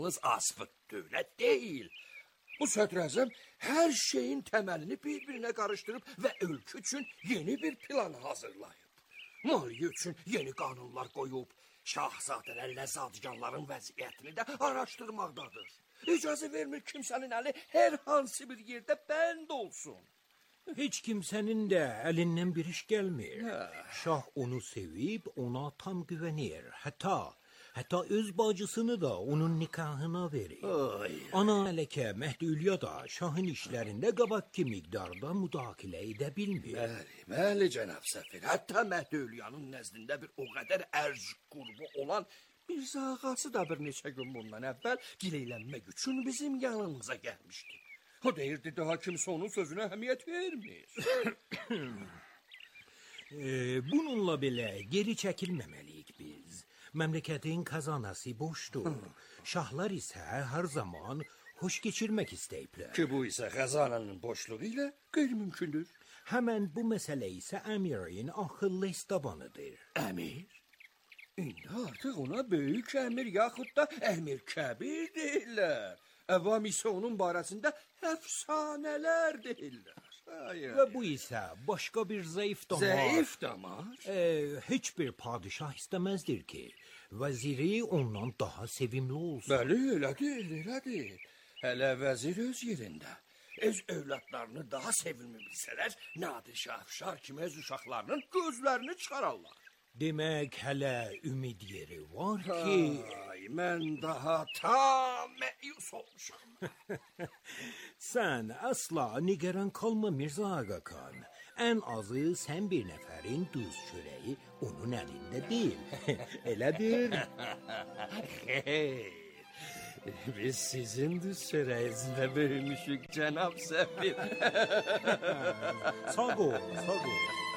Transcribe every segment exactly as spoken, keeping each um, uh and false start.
yalnız asfık dövlət deyil. Bu sədrəzəm hər şeyin təməlini bir-birinə qarışdırıb və ölkə üçün yeni bir plan hazırlayıb. Maliyyə üçün yeni qanunlar qoyub, şahzadələrlə zadganların vəziyyətini də araşdırmaqdadır. İcazə vermir kimsənin əli hər hansı bir yerdə bənd olsun. Heç kimsənin də əlindən bir iş gəlmir. Şah onu sevib, ona tam güvənir. Hətta, hətta öz bacısını da onun nikahına verir. Ay. Ana Mələkə Məhdülya da şahın işlərində qabaqki miqdarda müdaxilə edə bilmir. Bəli, bəli cənab səfir. Hətta Məhdülyanın nəzdində bir o qədər ərz qurbu olan Mirzə ağası da bir neçə gün bundan əvvəl gileylənmək üçün bizim yanımıza gəlmişdi. O deyirdi, daha kimsə onun sözünə əhəmiyyət vermir. e, bununla belə geri çəkilməməliyik biz. Məmləkətin xəzanəsi boşdur. Şahlar isə hər zaman xoş keçirmək istəyiblər. Ki bu isə xəzanənin boşluğu ilə qeyri-mümkündür. Həmən bu məsələ isə əmirin axıllı istabanıdır. Əmir? İndi artıq ona böyük əmir yaxud da əmir kəbir deyirlər. Əvam isə onun barəsində əfsanələr deyirlər. Ay, Və bu isə başqa bir zəif damar. Zəif damar? E, heç bir padişah istəməzdir ki, vəziri ondan daha sevimli olsun. Bəli, elədir, elədir. Hələ vəzir öz yerində. Öz övladlarını daha sevimli bilsələr, Nadir Şahşar kimi öz uşaqlarının gözlərini çıxararlar. Demək, hələ ümid yeri var ki... Ay, mən daha tam məyus olmuşam. Sən əsla nigaran kalma Mirzə Ağakan. Ən azı sən bir nəfərin duz çörəyi onun əlində deyil. Elədir? Xeyr. Biz sizin duz çörəyinizdə böyümüşük cənab səfir. Sağ ol, sağ ol.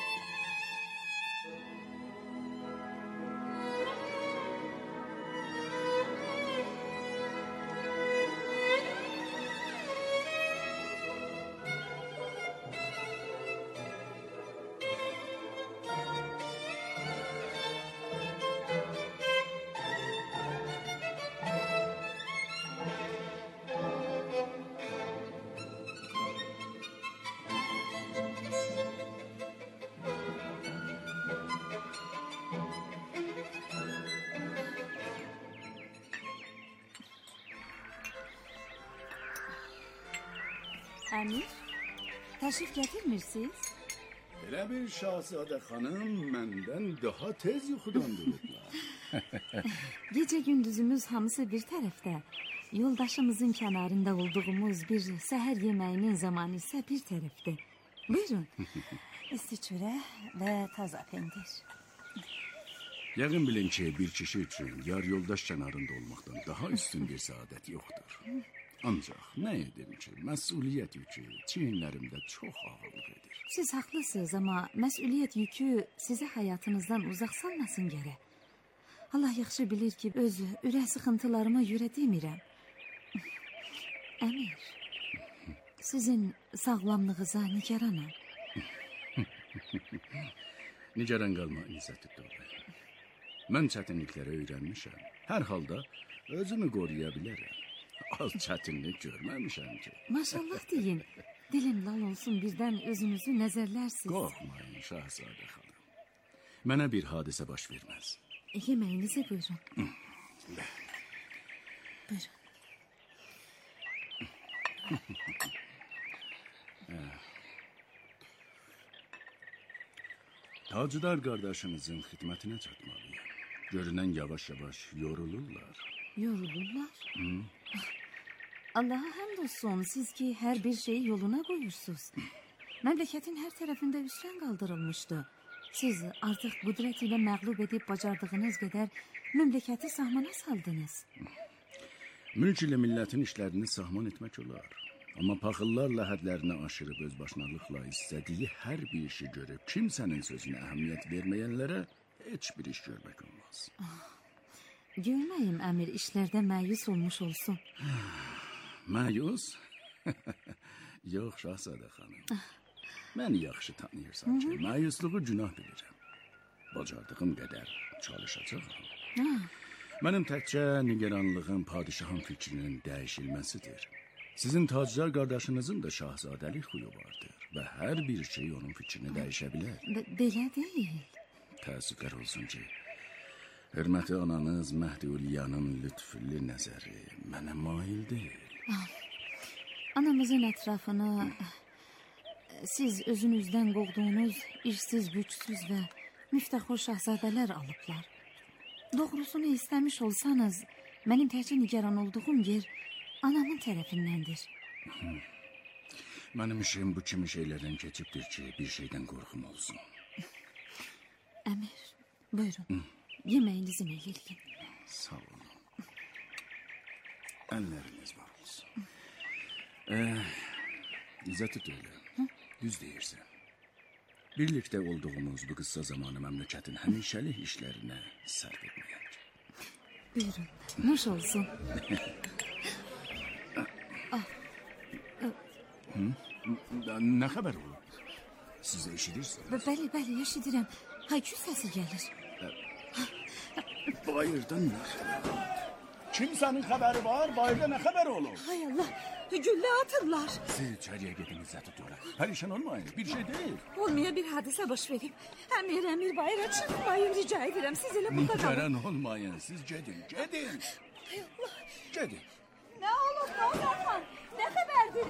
Əmir, təşrif gətirmirsiniz? Elə bir şahzadə xanım məndən daha tez yuxudan durublar. Gecə gündüzümüz hamısı bir tərəfdə. Yoldaşımızın kənarında olduğumuz bir səhər yeməyinin zamanı isə bir tərəfdə. Buyurun. İsti çörə və taza pendir. Yəqin bilin ki, bir kişi üçün yar yoldaş kənarında olmaqdan daha üstün bir saadət yoxdur. Ancaq nə edim ki, məsuliyyət yükü çiyinlərimdə çox ağırlıq edir. Siz haqlısınız, amma məsuliyyət yükü sizi həyatınızdan uzaq salmasın gərək. Allah yaxşı bilir ki, öz ürək sıxıntılarıma görə demirəm. Əmir, sizin sağlamlığınıza nigaranam. Nigaran qalma, İzzətullah. Mən çətinliklərə öyrənmişəm. Hər halda özümü qoruya bilərəm. Az çətinlik görməmişəm ki. Maşallah deyin. Dilim lal olsun, birdən özünüzü nəzərlərsiniz. Qorxmayın şahzadə xanım. Mənə bir hadisə baş verməz. Yeməyinizi buyurun. Buyurun. Tacıdar qardaşınızın xidmətinə çatmalıyım. Görünən yavaş-yavaş yorulurlar. Yorulurlar? Hı. Allah'a həmd olsun, siz ki hər bir şeyi yoluna qoyursunuz. Məmləkətin hər tərəfində üsyan qaldırılmışdı. Siz artıq qüdrət ilə məğlub edib bacardığınız qədər məmləkəti sahmana saldınız. Mülk ilə millətin işlərini sahman etmək olar. Amma paxıllarla hədlərini aşırıb öz başınalıqla istədiyi hər bir işi görüb kimsənin sözünə əhəmiyyət verməyənlərə heç bir iş görmək olmaz. Görməyim əmir işlərdə məyus olmuş olsun. Məyus? Yox şahzadə xanım. Məni yaxşı tanıyırsan ki, məyusluğu günah bilirəm. Bacardığım qədər çalışacağam. Mənim təkcə nigeranlığım padişahın fikrinin dəyişilməsidir. Sizin taccar qardaşınızın da şahzadəlik xuyu vardır və hər bir şey onun fikrini dəyişə bilər. B- belə deyil. Təəssüflər olsun ki, hörməti ananız Məhdiuliyanın lütflü nəzəri mənə mail deyil. Anamızın ətrafını siz özünüzdən qovduğunuz irsiz, gücsüz və müftəxor şahzadələr alıblar. Doğrusunu istəmiş olsanız, mənim təkcə nigaran olduğum yer anamın tərəfindəndir. Mənim işim bu kimi şeylərdən keçibdir ki, bir şeydən qorxum olsun. Əmir, buyurun. Yeməyinizi meyleyin. Sağ olun. Əlləriniz var olsun. Ee, İzzət-i Dövlə, düz deyirsən. Birlikdə olduğumuz bu qısa zamanı məmləkətin həmişəlik işlərinə sərf etməyək. Buyurun, nuş olsun. Nə xəbər olub? Siz də eşidirsiniz? B- Bəli, bəli, eşidirəm. Haykü səsi gəlir. Bayırdan nə xəbər olub? Kimsənin xəbəri var, bayırda nə xəbər olub? Hay Allah, güllə atırlar. Siz içəriyə gedin İzzət-i Dövlə. Pərişan olmayın, bir şey deyil. Olmaya bir hadisə baş verib. Əmir, əmir, bayıra çıxmayın, rica edirəm. Siz elə burada qalın. Nigaran olmayın, siz gedin, gedin. Hay Allah. Gedin. Nə olub, nə olarsan? Nə xəbərdir?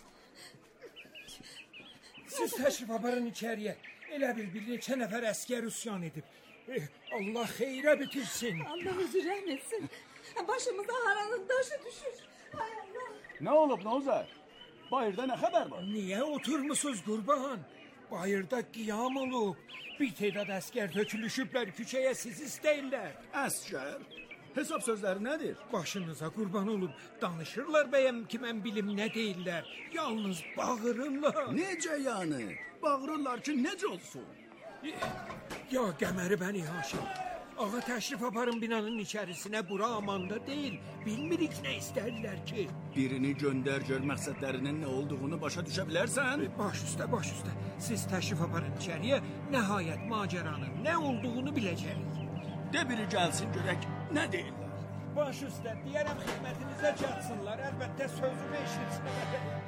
Siz təşrif aparın içəriyə. Elə bil bir neçə nəfər əskər üsyan edib. Eh, Allah xeyrə bitirsin. Allah özü rəhm etsin. Başımıza haranın daşı düşür. Hay Allah. Nə olub, nə olacaq? Bayırda nə xəbər var? Niyə oturmusunuz qurban? Bayırda qiyam olub. Bir tədad əskər tökülüşüblər küçəyə, siz istəyirlər. Əskər? Hesab sözləri nədir? Başınıza qurban olub. Danışırlar bəyəm ki, mən bilim nə deyirlər. Yalnız bağırırlar. Necə yəni? Bağırırlar ki, necə olsun? Ya Qəməri bəni Haşim. Ağa təşrif aparın binanın içərisinə, bura amanda deyil. Bilmirik nə istərlər ki. Birini göndər gör məqsədlərinin nə olduğunu başa düşə bilərsən? Baş üstə, baş üstə. Siz təşrif aparın içəriyə, nəhayət macəranın nə olduğunu biləcəyik. De biri gəlsin görək, nə deyirlər? Baş üstə, deyərəm xidmətinizə çatsınlar, əlbəttə sözümü eşitsinlər.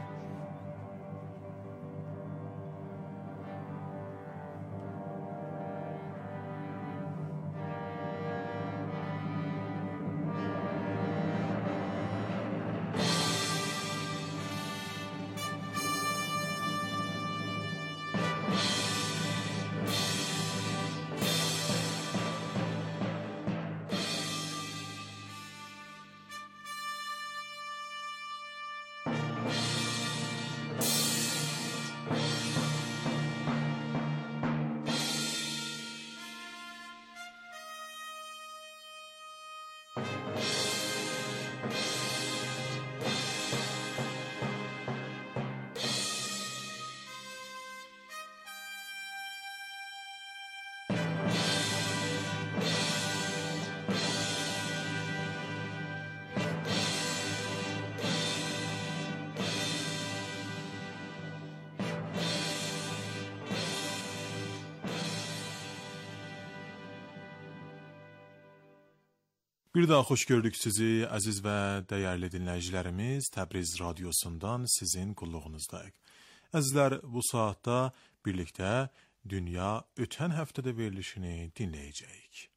Bir daha xoş gördük sizi, əziz və dəyərli dinləyicilərimiz. Təbriz radiosundan sizin qulluğunuzdayıq. Əzizlər, bu saatda birlikdə Dünya ötən həftədə verilişini dinləyəcəyik.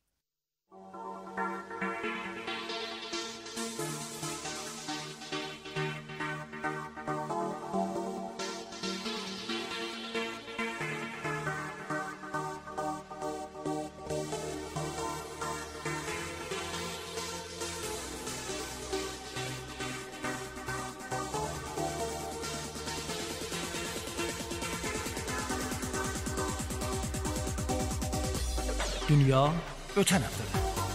Dünya ötən həftədə.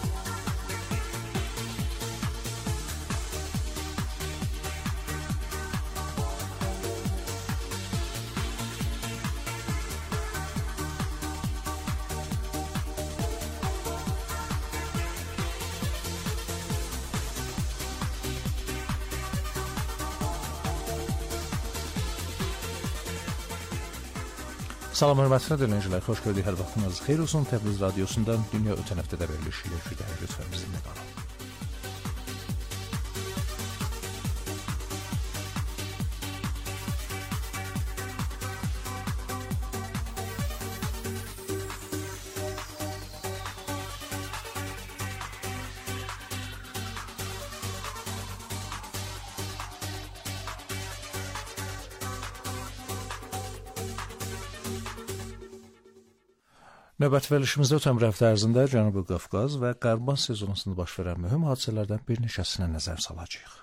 Salam hörmətli dinləyicilər, xoş gördük, hər vaxtınız xeyir olsun. Təbriz radiosundan Dünya ötən həftədə verilişi ilə şübhə gözlərimizin qalın. Növbəti verilişimizdə ötən bir həftə ərzində Cənubi Qafqaz və Qərb Asiya zonasında baş verən mühüm hadisələrdən bir neçəsinə nəzər salacağıq.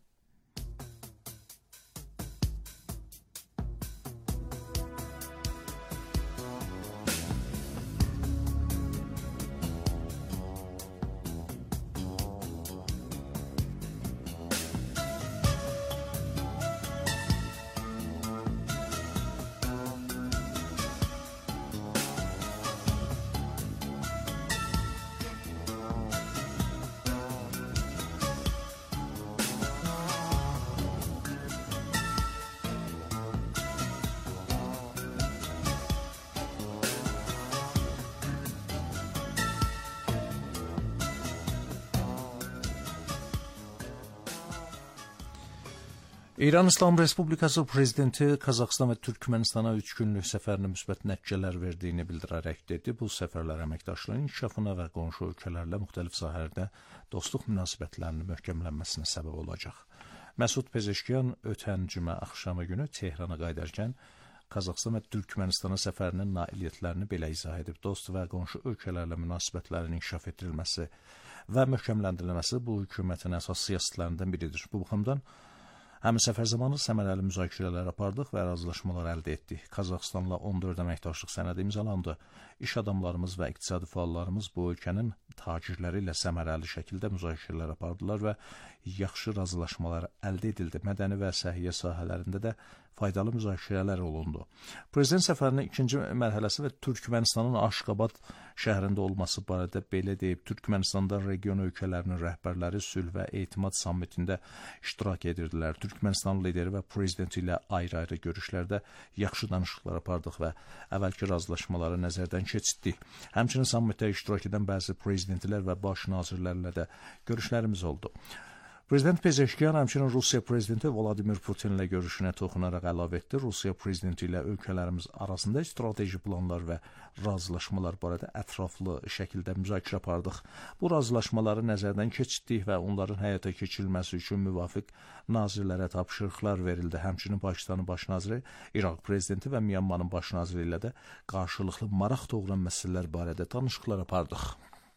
İran İslam Respublikası prezidenti Qazaxıstan və Türkmənistana üç günlük səfərinə müsbət nəticələr verdiyini bildirərək dedi. Bu səfərlər əməkdaşlığın inkişafına və qonşu ölkələrlə müxtəlif sahələrdə dostluq münasibətlərinin möhkəmlənməsinə səbəb olacaq. Məsud Pezeşkiyan ötən cümə axşamı günü Tehrana qayıdarkən Qazaxıstan və Türkmənistana səfərinin nailiyyətlərini belə izah edib. Dost və qonşu ölkələrlə münasibətlərin inkişaf etdirilməsi və möhkəmləndirilməsi bu hökumətin əsas siyasətlərindən biridir. Bu baxımdan həmin səfər zamanı səmərəli müzakirələr apardıq və razılaşmalar əldə etdik. Qazaxıstanla on dörd əməkdaşlıq sənədi imzalandı. İş adamlarımız və iqtisadi fəallarımız bu ölkənin tacirləri ilə səmərəli şəkildə müzakirələr apardılar və yaxşı razılaşmalar əldə edildi. Mədəni və səhiyyə sahələrində də faydalı müzakirələr olundu. Prezident səfərinin ikinci mərhələsi və Türkmənistanın Aşqabad şəhərində olması barədə belə deyib. Türkmənistanda region ölkələrinin rəhbərləri sülh və etimad sammitində iştirak edirdilər. Türkmənistan lideri və prezidenti ilə ayrı-ayrı görüşlərdə yaxşı danışıqlar apardıq və əvvəlki razılaşmaları nəzərdən keçirdik. Həmçinin sammitdə iştirak edən bəzi prezidentlər və baş nazirlərlə də görüşlərimiz oldu. Prezident Pezeşkiyan həmçinin Rusiya prezidenti Vladimir Putinlə görüşünə toxunaraq əlavə etdi. Rusiya prezidenti ilə ölkələrimiz arasında strateji planlar və razılaşmalar barədə ətraflı şəkildə müzakirə apardıq. Bu razılaşmaları nəzərdən keçirdik və onların həyata keçirilməsi üçün müvafiq nazirlərə tapşırıqlar verildi. Həmçinin Pakistanın baş naziri, İraq prezidenti və Myanmanın baş naziri ilə də qarşılıqlı maraq doğuran məsələlər barədə danışıqlar apardıq.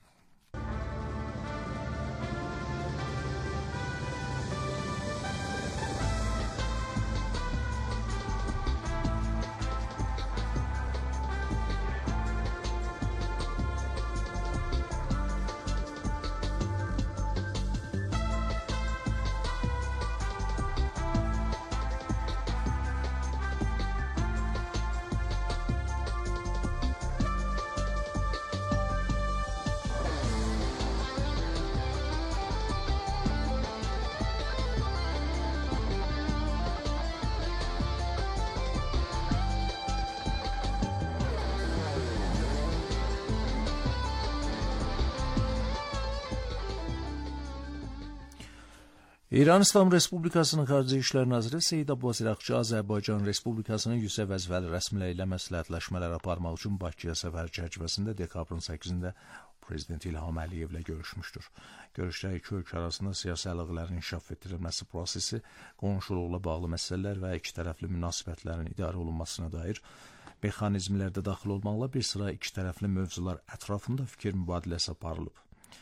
İran İslam Respublikasının Xarici İşlər Naziri Seyid Abbas İraqçı Azərbaycan Respublikasının yüksək vəzifəli rəsmiləri ilə məsləhətləşmələr aparmaq üçün Bakıya səfər çərçivəsində dekabrın səkkizində Prezident İlham Əliyevlə görüşmüşdür. Görüşdə iki ölkə arasında siyasi əlaqələrin inkişaf etdirilməsi prosesi, qonşuluqla bağlı məsələlər və iki tərəfli münasibətlərin idarə olunmasına dair mexanizmlərdə daxil olmaqla bir sıra iki tərəfli mövzular ətrafında fikir mübadiləsi aparılıb.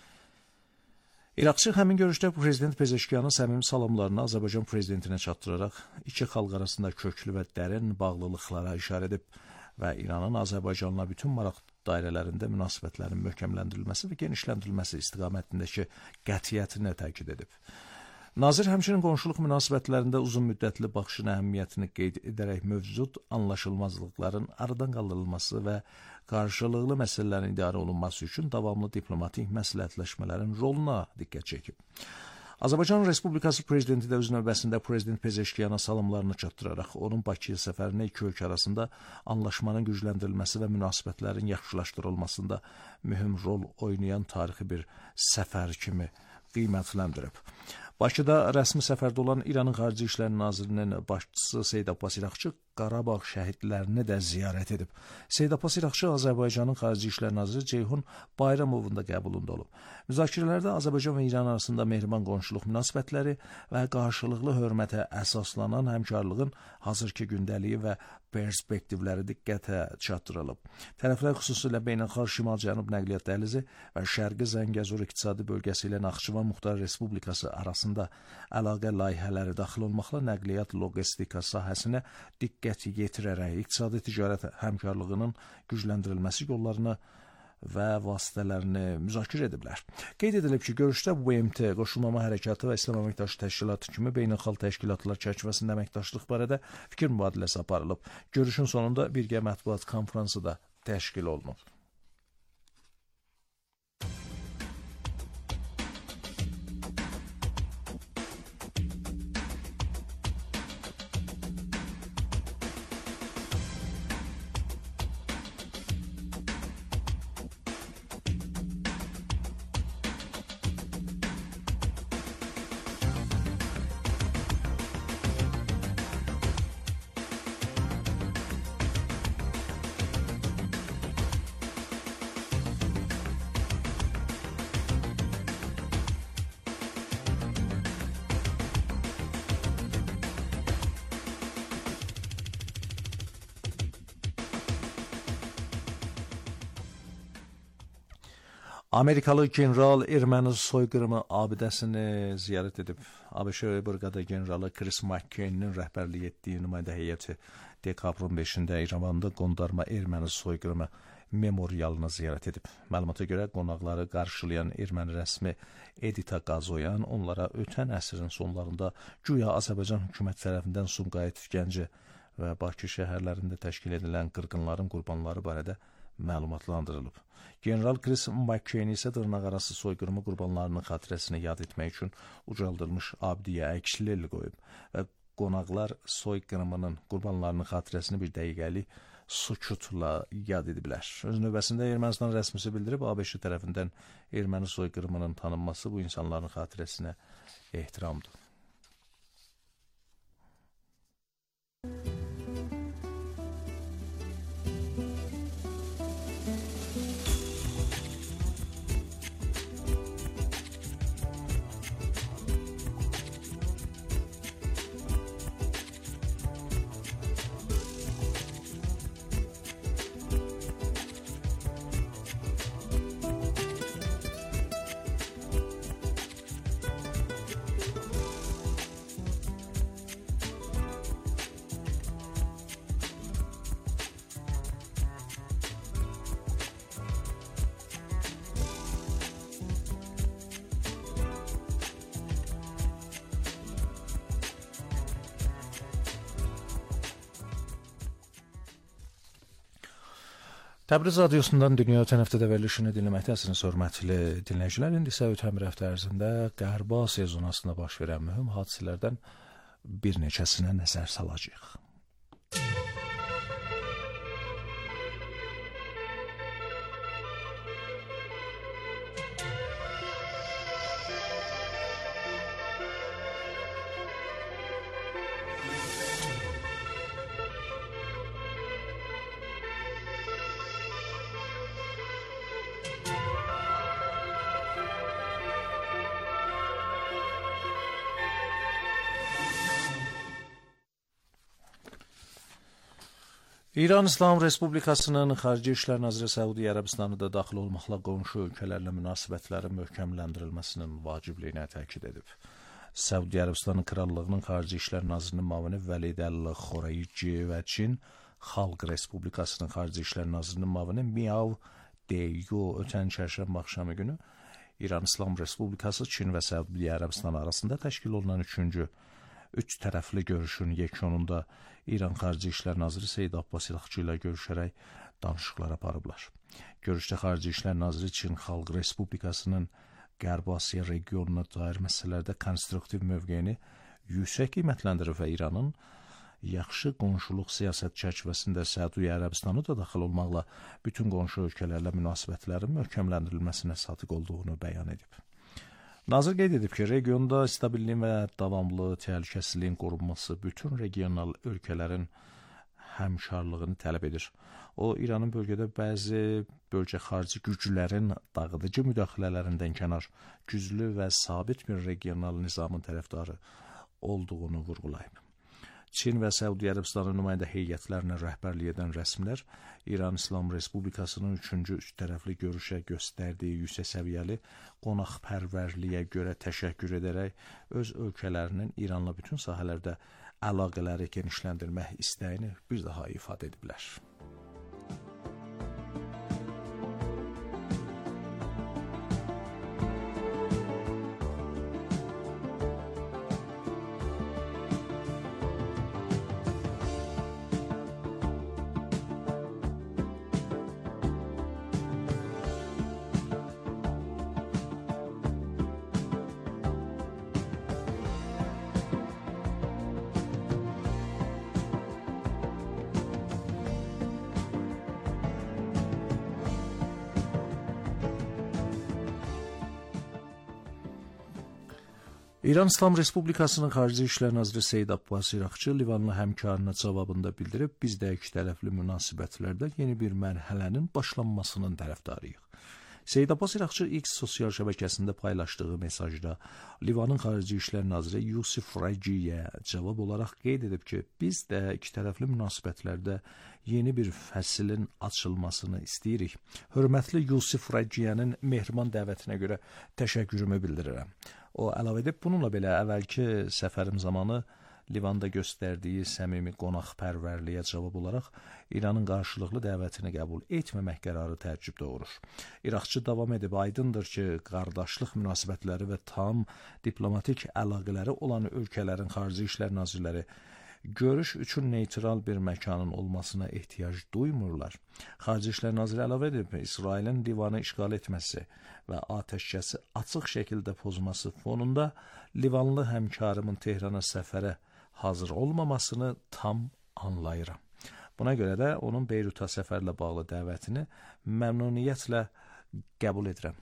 İraqçı həmin görüşdə Prezident Pezeşkiyanın səmimi salamlarını Azərbaycan prezidentinə çatdıraraq iki xalq arasında köklü və dərin bağlılıqlara işarə edib və İranın Azərbaycanla bütün maraq dairələrində münasibətlərin möhkəmləndirilməsi və genişləndirilməsi istiqamətindəki qətiyyətini təkid edib. Nazir həmçinin qonşuluq münasibətlərində uzun müddətli baxışın əhəmiyyətini qeyd edərək mövcud anlaşılmazlıqların aradan qaldırılması və qarşılıqlı məsələlərin idarə olunması üçün davamlı diplomatik məsləhətləşmələrin roluna diqqət çəkib. Azərbaycan Respublikası prezidenti də öz növbəsində Prezident Pezeşkiyana salamlarını çatdıraraq onun Bakıya səfərinə iki ölkə arasında anlaşmanın gücləndirilməsi və münasibətlərin yaxşılaşdırılmasında mühüm rol oynayan tarixi bir səfər kimi qiymətləndirib. Bakıda rəsmi səfərdə olan İranın Xarici İşlər Nazirinin başçısı Seyid Abbas İraqçı Qarabağ şəhidlərini də ziyarət edib. Seyid Abbas İraqçı Azərbaycanın Xarici İşlər Naziri Ceyhun Bayramovun da qəbulunda olub. Müzakirələrdə Azərbaycan və İran arasında mehriban qonşuluq münasibətləri və qarşılıqlı hörmətə əsaslanan həmkarlığın hazırki gündəliyi və perspektivləri diqqətə çatdırılıb. Tərəflər xüsusilə beynəlxalq şimal-cənub nəqliyyat dəhlizi və Şərqi Zəngəzur iqtisadi bölgəsi ilə Naxçıvan Muxtar Respublikası arasında əlaqə layihələri daxil olmaqla nəqliyyat logistika sahəsinə diqqət yetirərək iqtisadi ticarət həmkarlığının gücləndirilməsi yollarını və vasitələrini müzakirə ediblər. Qeyd edilib ki, görüşdə B M T, Qoşulmama Hərəkatı və İslam Əməkdaşlıq Təşkilatı kimi beynəlxalq təşkilatlar çərçivəsində əməkdaşlıq barədə fikir mübadiləsi aparılıb. Görüşün sonunda birgə mətbuat konfransı da təşkil olunub. Amerikalı general erməni soyqırımı abidəsini ziyarət edib. ABŞ briqada generalı Chris McCain-nin rəhbərlik etdiyi nümayəndə heyəti dekabrın beşində İrəvanda qondarma erməni soyqırımı memorialını ziyarət edib. Məlumata görə qonaqları qarşılayan erməni rəsmi Edita Qazoyan onlara ötən əsrin sonlarında güya Azərbaycan hökuməti tərəfindən Sumqayıt, Gəncə və Bakı şəhərlərində təşkil edilən qırğınların qurbanları barədə məlumatlandırılıb. General Chris McCain isə dırnaqarası soyqırımı qurbanlarının xatirəsini yad etmək üçün ucaldılmış abidəyə əksli qoyub və qonaqlar soyqırımının qurbanlarının xatirəsini bir dəqiqəlik sükutla yad ediblər. Öz növbəsində Ermənistan rəsmisi bildirib, ABŞ tərəfindən erməni soyqırımının tanınması bu insanların xatirəsinə ehtiramdır. Təbriz radiosundan dünya ötən həftədə verilişini dinləməkdəsiniz, hörmətli dinləyicilər. İndi isə ötən bir həftə ərzində Qərbi Asiya zonasında baş verən mühüm hadisələrdən bir neçəsinə nəzər salacağıq. İran İslam Respublikasının Xarici İşlər Naziri Səudiyyə Ərəbistanı da daxil olmaqla qonşu ölkələrlə münasibətlərin möhkəmləndirilməsinin vacibliyini təkid edib. Səudiyyə Ərəbistanı Krallığının Xarici İşlər Nazirinin müavini Vəlid Əl-Xoreyci və Çin Xalq Respublikasının Xarici İşlər Nazirinin müavini Miao Deyu ötən çərşənbə axşamı günü İran İslam Respublikası, Çin və Səudiyyə Ərəbistanı arasında təşkil olunan üçüncü üç tərəfli görüşün yekununda İran Xarici İşlər Naziri Seyid Abbas İlxıcı ilə görüşərək danışıqlar aparıblar. Görüşdə Xarici İşlər Naziri Çin Xalq Respublikasının Qərbi Asiya regionuna dair məsələlərdə konstruktiv mövqeyini yüksək qiymətləndirib və İranın yaxşı qonşuluq siyasət çərçivəsində Səudiyyə Ərəbistanı da daxil olmaqla bütün qonşu ölkələrlə münasibətlərin möhkəmləndirilməsinə sadiq olduğunu bəyan edib. Nazir qeyd edib ki, regionda stabilliyin və davamlı təhlükəsizliyin qorunması bütün regional ölkələrin həmkarlığını tələb edir. O, İranın bölgədə bəzi bölgə xarici güclərin dağıdıcı müdaxilələrindən kənar, güclü və sabit bir regional nizamın tərəfdarı olduğunu vurğulayıb. Çin və Səudiyyə Ərəbistanı nümayəndə heyətlərinə rəhbərlik edən rəsmilər İran İslam Respublikasının üçüncü üç tərəfli görüşə göstərdiyi yüksək səviyyəli qonaqpərvərliyə görə təşəkkür edərək öz ölkələrinin İranla bütün sahələrdə əlaqələri genişləndirmək istəyini bir daha ifadə ediblər. İran İslam Respublikasının Xarici İşlər Naziri Seyid Abbas İraqçı Livanlı həmkarına cavabında bildirib, biz də iki tərəfli münasibətlərdə yeni bir mərhələnin başlanmasının tərəfdarıyıq. Seyid Abbas İraqçı X sosial şəbəkəsində paylaşdığı mesajda Livanın Xarici İşlər Naziri Yusif Raciyə cavab olaraq qeyd edib ki, biz də iki tərəfli münasibətlərdə yeni bir fəslin açılmasını istəyirik. Hörmətli Yusif Raciyənin mehriban dəvətinə görə təşəkkürümü bildirirəm. O əlavə edib, bununla belə əvvəlki səfərim zamanı Livanda göstərdiyi səmimi qonaqpərvərliyə cavab olaraq İranın qarşılıqlı dəvətini qəbul etməmək qərarı təəccüb doğurur. İraqçı davam edib, aydındır ki, qardaşlıq münasibətləri və tam diplomatik əlaqələri olan ölkələrin xarici işlər nazirləri görüş üçün neytral bir məkanın olmasına ehtiyac duymurlar. Xarici İşlər Naziri əlavə edib, İsrailin Livanı işğal etməsi və atəşkəsi açıq şəkildə pozması fonunda Livanlı həmkarımın Tehrana səfərə hazır olmamasını tam anlayıram. Buna görə də onun Beyruta səfərlə bağlı dəvətini məmnuniyyətlə qəbul edirəm.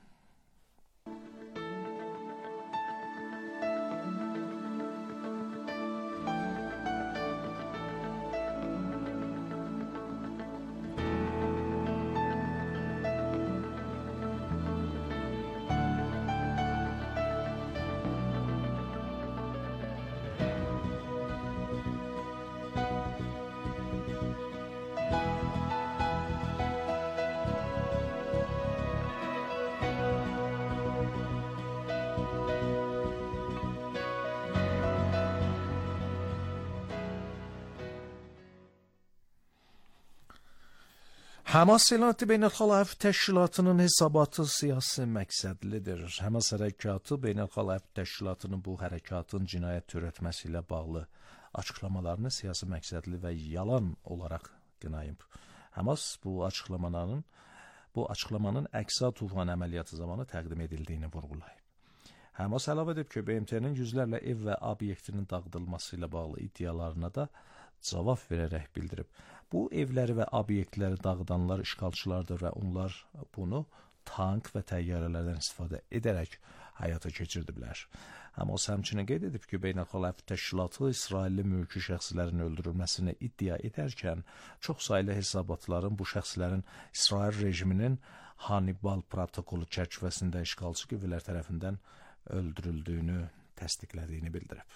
Həmas elan etdi, Beynəlxalq Hərb Təşkilatının hesabatı siyasi məqsədlidir. Həmas hərəkatı Beynəlxalq Hərb Təşkilatının bu hərəkatın cinayət törətməsi ilə bağlı açıqlamalarını siyasi məqsədli və yalan olaraq qınayıb. Həmas bu açıqlamanın bu açıqlamanın Əqsa Tufan əməliyyatı zamanı təqdim edildiyini vurğulayıb. Həmas əlavə edib ki, B M T-nin yüzlərlə ev və obyektinin dağıdılması ilə bağlı iddialarına da cavab verərək bildirib. Bu evləri və obyektləri dağıdanlar işğalçılardır və onlar bunu tank və təyyarələrdən istifadə edərək həyata keçirdiblər. Həmas həmçinin qeyd edib ki, Beynəlxalq Hərb Təşkilatı İsrailli mülki şəxslərin öldürülməsini iddia edərkən çox saylı hesabatların bu şəxslərin İsrail rejiminin Hannibal protokolu çərçivəsində işğalçı qüvvələr tərəfindən öldürüldüyünü təsdiqlədiyini bildirib.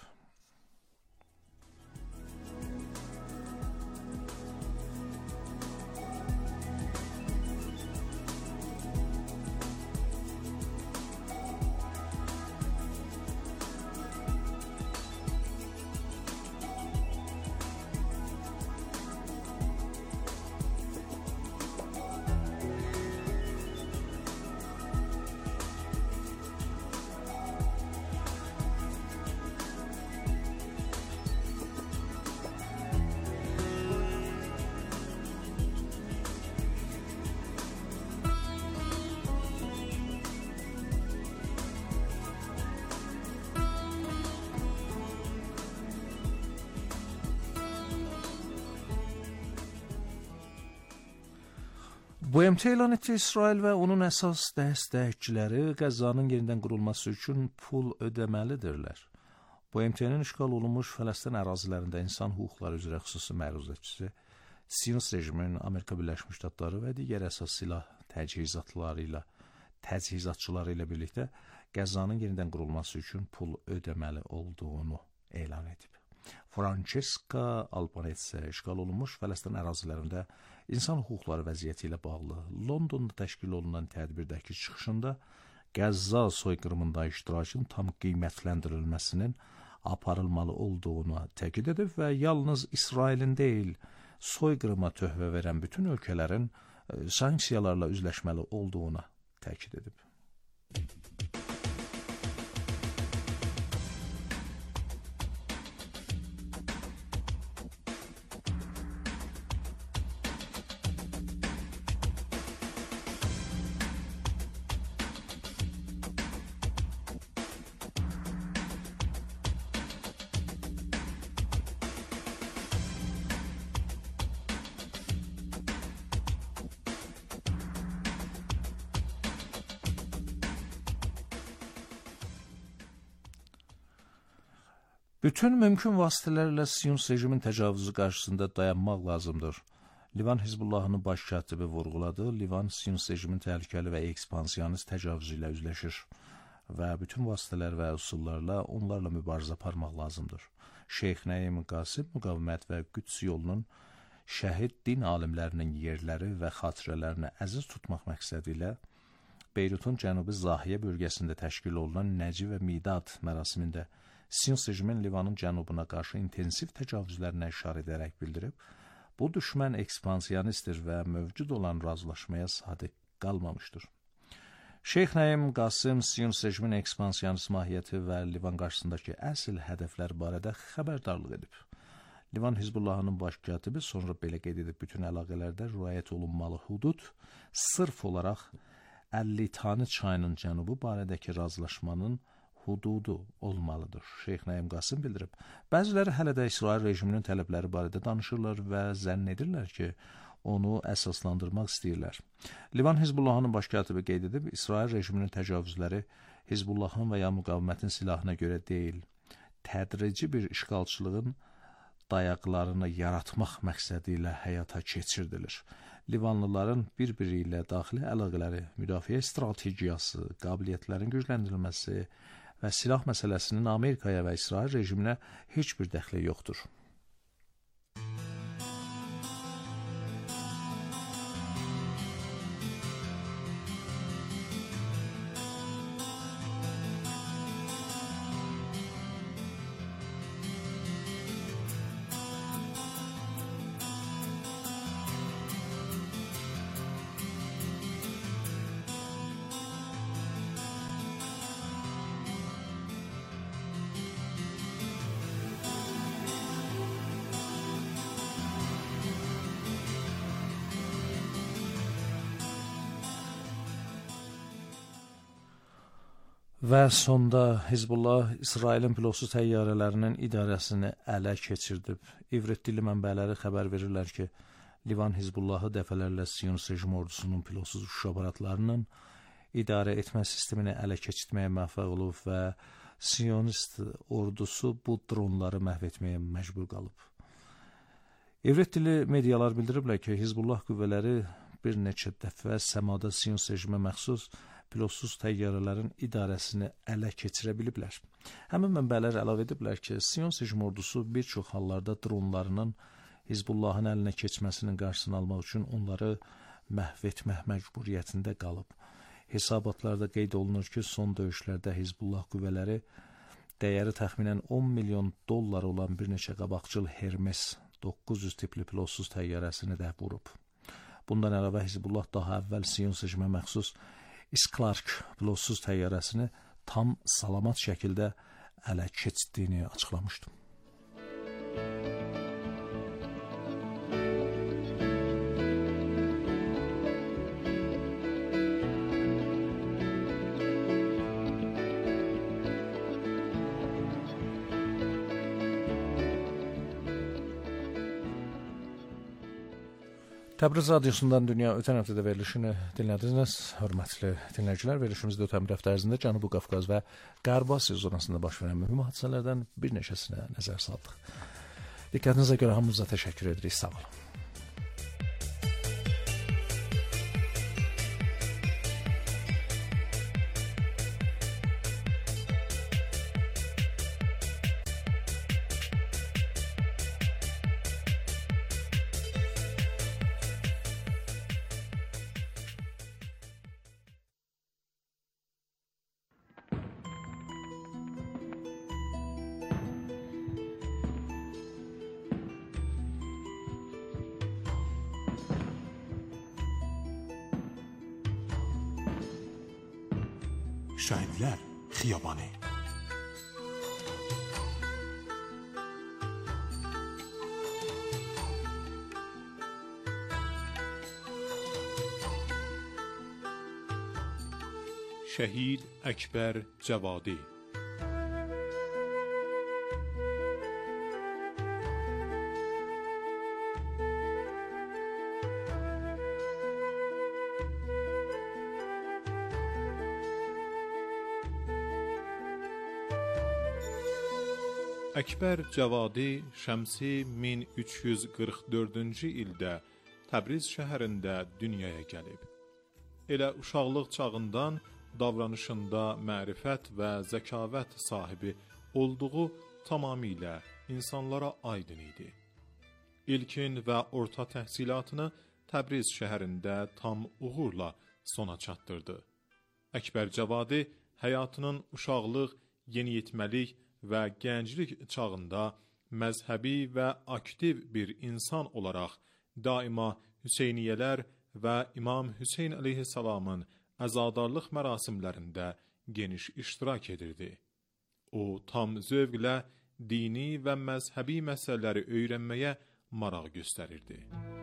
B M T elan etdi, İsrail və onun əsas dəstəkçiləri Qəzzanın yenidən qurulması üçün pul ödəməlidirlər. B M T-nin işğal olunmuş Fələstin ərazilərində insan hüquqları üzrə xüsusi məruzəçisi, Siyonist rejimin, Amerika Birləşmiş Ştatları və digər əsas silah təchizatları ilə, təchizatçıları ilə birlikdə Qəzzanın yenidən qurulması üçün pul ödəməli olduğunu elan edib. Francesca Albanese işğal olunmuş Fələstin ərazilərində insan hüquqları vəziyyəti ilə bağlı Londonda təşkil olunan tədbirdəki çıxışında Qəzza soyqırımında iştirakın tam qiymətləndirilməsinin aparılmalı olduğunu təkid edib və yalnız İsrailin deyil, soyqırıma töhfə verən bütün ölkələrin sanksiyalarla üzləşməli olduğuna təkid edib. Bütün mümkün vasitələrlə Siyonist rejimin təcavüzü qarşısında dayanmaq lazımdır. Livan Hizbullahının baş katibi vurğuladı, Livan Siyonist rejimin təhlükəli və ekspansionist təcavüzü ilə üzləşir və bütün vasitələr və üsullarla onlarla mübarizə aparmaq lazımdır. Şeyx Nəim Qasim müqavimət və Qüds yolunun şəhid din alimlərinin yerləri və xatirələrini əziz tutmaq məqsədi ilə Beyrutun cənubi Zahiyə bölgəsində təşkil olunan Nəci və Midad mərasimində Siyonist rejimin Livanın cənubuna qarşı intensiv təcavüzlərinə işarə edərək bildirib, bu düşmən ekspansionistdir və mövcud olan razılaşmaya sadiq qalmamışdır. Şeyx Nəim Qasim Siyonist rejimin ekspansionist mahiyyəti və Livan qarşısındakı əsl hədəflər barədə xəbərdarlıq edib. Livan Hizbullahının baş katibi sonra belə qeyd edib, bütün əlaqələrdə riayət olunmalı hudud sırf olaraq Əlli-Tani çayının cənubu barədəki razılaşmanın hududu olmalıdır. Şeyx Nəim Qasim bildirib, bəziləri hələ də İsrail rejiminin tələbləri barədə danışırlar və zənn edirlər ki, onu əsaslandırmaq istəyirlər. Livan Hizbullahının baş katibi qeyd edib, İsrail rejiminin təcavüzləri Hizbullahın və ya müqavimətin silahına görə deyil, tədrici bir işğalçılığın dayaqlarını yaratmaq məqsədi ilə həyata keçirilir. Livanlıların bir-biri ilə daxili əlaqələri, müdafiə strategiyası, qabiliyyətlərin gücləndirilməsi və silah məsələsinin Amerikaya və İsrail rejiminə heç bir dəxli yoxdur. Və sonda Hizbullah İsrailin pilotsuz təyyarələrinin idarəsini ələ keçirdib. İvrit dili mənbələri xəbər verirlər ki, Livan Hizbullahı dəfələrlə Siyonist rejim ordusunun pilotsuz uçuş aparatlarının idarə etmə sistemini ələ keçirtməyə müvəffəq olub və Siyonist ordusu bu dronları məhv etməyə məcbur qalıb. İvrit dili medialar bildiriblər ki, Hizbullah qüvvələri bir neçə dəfə səmada Siyonist rejimə məxsus pilotsuz təyyarələrin idarəsini ələ keçirə biliblər. Həmin mənbələr əlavə ediblər ki, Siyonist rejim ordusu bir çox hallarda dronlarının Hizbullahın əlinə keçməsinin qarşısını almaq üçün onları məhv etmək məcburiyyətində qalıb. Hesabatlarda qeyd olunur ki, son döyüşlərdə Hizbullah qüvvələri dəyəri təxminən on milyon dollar olan bir neçə qabaqcıl Hermes doqquz yüz tipli pilotsuz təyyarəsini də vurub. Bundan əlavə Hizbullah daha əvvəl Siyonist rejimə məxsus İsklark pilotsuz təyyarəsini tam salamat şəkildə ələ keçirdiyini açıqlamışdı. Təbriz radiosundan dünya ötən həftədə verilişini dinlədiniz. Hörmətli dinləyicilər, verilişimizdə ötən bir həftə ərzində Cənubi Qafqaz və Qərb Asiya zonasında baş verən mühüm hadisələrdən bir neçəsinə nəzər saldıq. Diqqətinizə görə hamınıza təşəkkür edirik. Sağ olun. Şəhidlər Xiyabanı. Şəhid Əkbər Cavadi. Əkbər Cavadi şəmsi min üç yüz qırx dördüncü ildə Təbriz şəhərində dünyaya gəlib. Elə uşaqlıq çağından davranışında mərifət və zəkavət sahibi olduğu tamamilə insanlara aydın idi. İlkin və orta təhsilatını Təbriz şəhərində tam uğurla sona çatdırdı. Əkbər Cavadi həyatının uşaqlıq, yeniyetməlik və gənclik çağında məzhəbi və aktiv bir insan olaraq daima Hüseyniyələr və İmam Hüseyn əleyhissalamın əzadarlıq mərasimlərində geniş iştirak edirdi. O, tam zövqlə dini və məzhəbi məsələləri öyrənməyə maraq göstərirdi.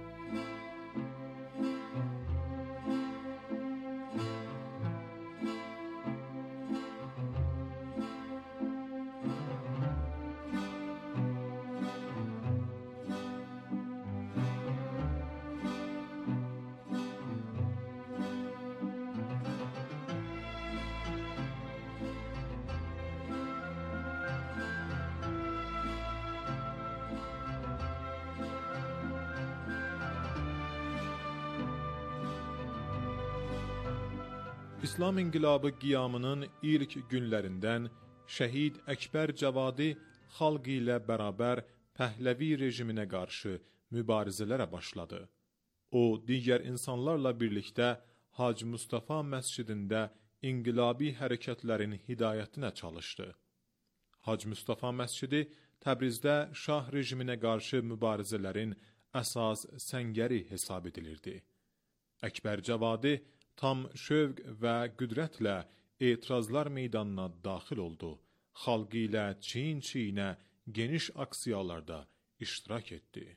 İslam inqilabı qiyamının ilk günlərindən şəhid Əkbər Cavadi xalq ilə bərabər Pəhləvi rejiminə qarşı mübarizələrə başladı. O, digər insanlarla birlikdə Hacı Mustafa məscidində inqilabi hərəkətlərin hidayətinə çalışdı. Hacı Mustafa məscidi Təbrizdə şah rejiminə qarşı mübarizələrin əsas səngəri hesab edilirdi. Əkbər Cavadi tam şövq və qüdrətlə etirazlar meydanına daxil oldu. Xalqı ilə çiyin-çiyinə geniş aksiyalarda iştirak etdi.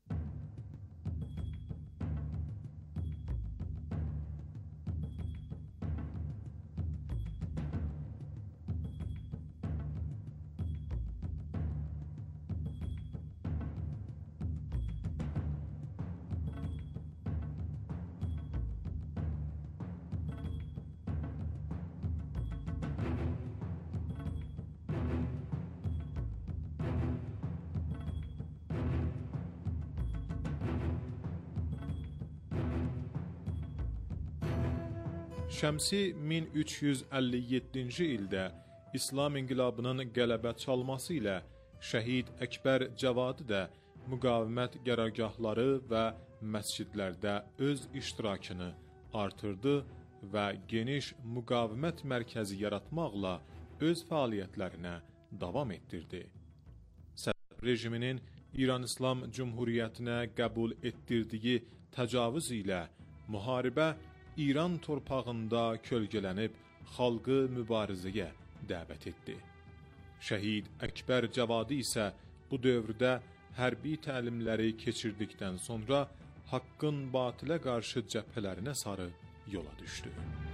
Şəmsi min üç yüz əlli yeddinci ildə İslam inqilabının qələbə çalması ilə şəhid Əkbər Cavadi də müqavimət qərargahları və məscidlərdə öz iştirakını artırdı və geniş müqavimət mərkəzi yaratmaqla öz fəaliyyətlərinə davam etdirdi. Sədr rejiminin İran İslam Cumhuriyyətinə qəbul etdirdiyi təcavüz ilə müharibə İran torpağında kölgələnib xalqı mübarizəyə dəvət etdi. Şəhid Əkbər Cavadi isə bu dövrdə hərbi təlimləri keçirdikdən sonra haqqın batilə qarşı cəbhələrinə sarı yola düşdü.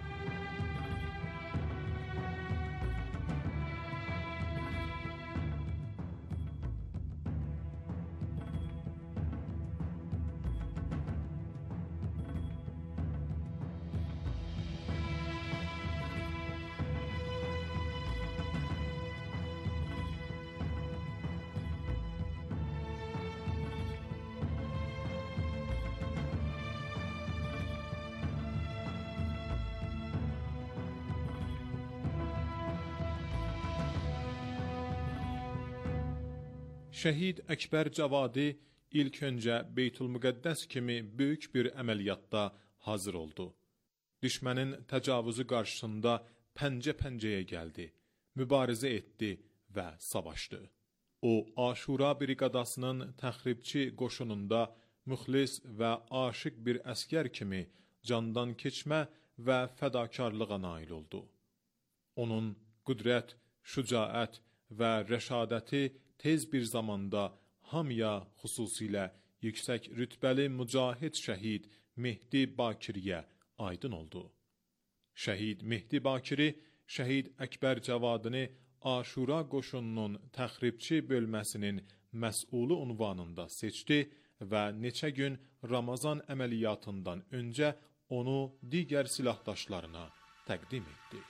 Şəhid Əkbər Cavadi ilk öncə Beytülmüqəddəs kimi böyük bir əməliyyatda hazır oldu. Düşmənin təcavüzü qarşısında pəncə-pəncəyə gəldi, mübarizə etdi və savaşdı. O, Aşura briqadasının təxribçi qoşununda müxlis və aşiq bir əskər kimi candan keçmə və fədakarlığa nail oldu. Onun qüdrət, şücaət və rəşadəti tez bir zamanda hamıya, xüsusilə yüksək rütbəli mücahid şəhid Mehdi Bakiriyə aydın oldu. Şəhid Mehdi Bakiri, şəhid Əkbər Cavadını Aşura qoşununun təxribçi bölməsinin məsulü unvanında seçdi və neçə gün Ramazan əməliyyatından öncə onu digər silahdaşlarına təqdim etdi.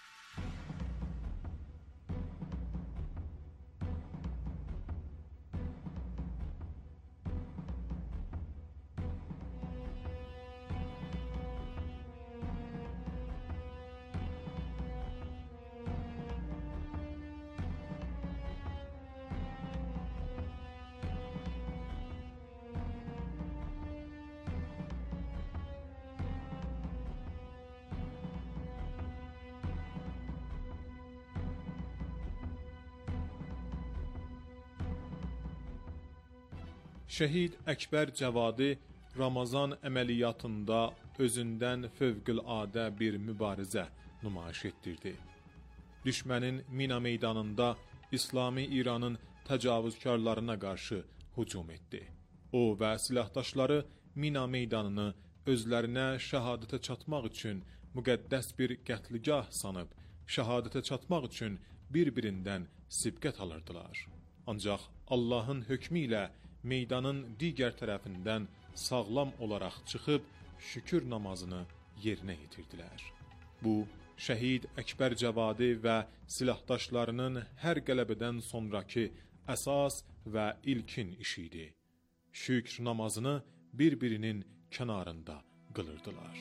Şəhid Əkbər Cavadi Ramazan əməliyyatında özündən fövqüladə bir mübarizə nümayiş etdirdi. Düşmənin mina meydanında İslami İranın təcavüzkarlarına qarşı hücum etdi. O və silahdaşları mina meydanını özlərinə şəhadətə çatmaq üçün müqəddəs bir qətligah sanıb, şəhadətə çatmaq üçün bir-birindən sibqət alırdılar. Ancaq Allahın hökmü ilə meydanın digər tərəfindən sağlam olaraq çıxıb şükür namazını yerinə yetirdilər. Bu, şəhid Əkbər Cavadi və silahdaşlarının hər qələbədən sonraki əsas və ilkin işiydi. Şükr namazını bir-birinin kənarında qılırdılar.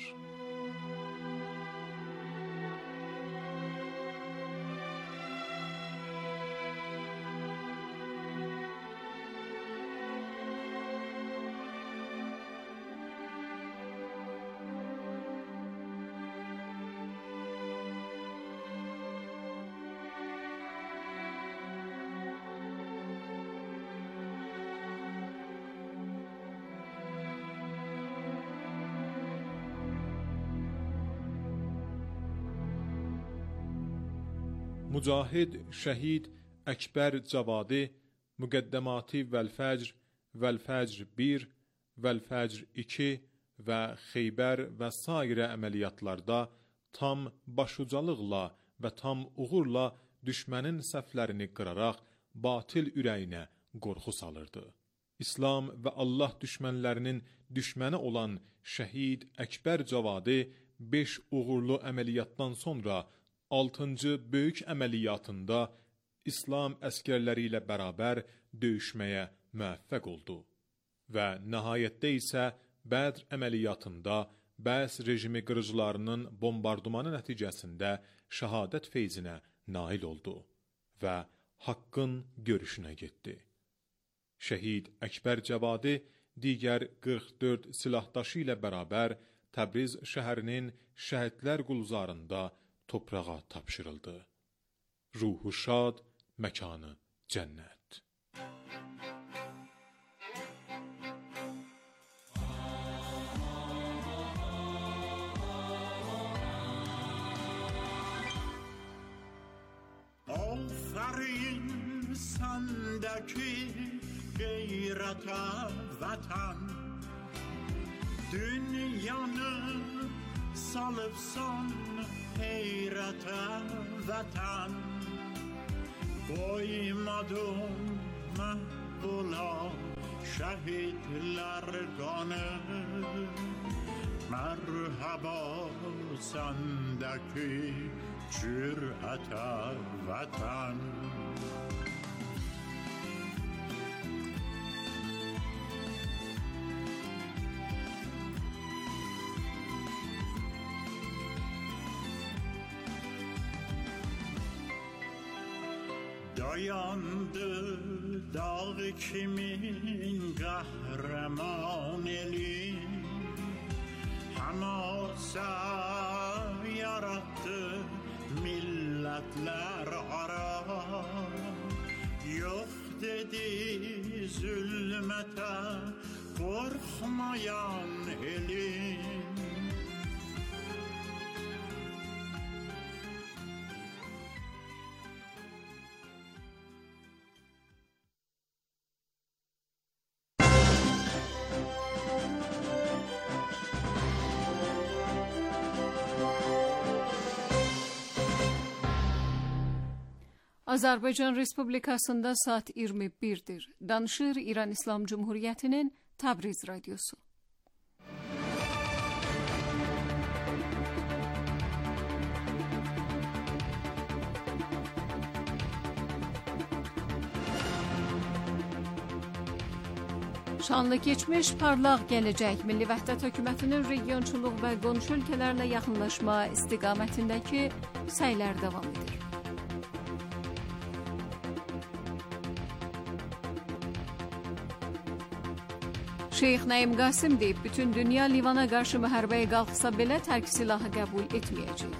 Mücahid şəhid Əkbər Cavadi Müqəddəmati Vəl-Fəcr, Vəl-Fəcr bir, Vəl-Fəcr iki və Xeybər və sairə əməliyyatlarda tam başucalıqla və tam uğurla düşmənin səhvlərini qıraraq batil ürəyinə qorxu salırdı. İslam və Allah düşmənlərinin düşməni olan şəhid Əkbər Cavadi beş uğurlu əməliyyatdan sonra altıncı böyük əməliyyatında İslam əskərləri ilə bərabər döyüşməyə müvəffəq oldu və nəhayətdə isə Bədr əməliyyatında Bəs rejimi qırıcılarının bombardımanı nəticəsində şəhadət feyzinə nail oldu və haqqın görüşünə getdi. Şəhid Əkbər Cavadi digər qırx dörd silahdaşı ilə bərabər Təbriz şəhərinin şəhidlər qulzarında toprağa tapşırıldı. Ruhu şad, məkanı cənnət. Aferin sendeki gayrete vatan, dünyanı salıpsan heyrete vatan. Koymadım mehbula şehitler kanı, merhaba sendeki cürete vatan. Dayandı dağ kimin kahraman eli, Hamasa yarattı milletler ara. Yok dedi zulmete korkmayan elim. Azərbaycan Respublikasında saat iyirmi birdir. Danışır İran İslam Cumhuriyeti'nin Təbriz Radyosu. Şanlı geçmiş, parlaq gələcək Milli Vəhdət Hökumətinin regionçuluq və qonşu ölkələrlə yaxınlaşma istiqamətindəki səylər davam edir. Şeyx Naim Qasim deyib, bütün dünya Livana qarşı müharibəyə qalxsa belə tərk silahı qəbul etməyəcək.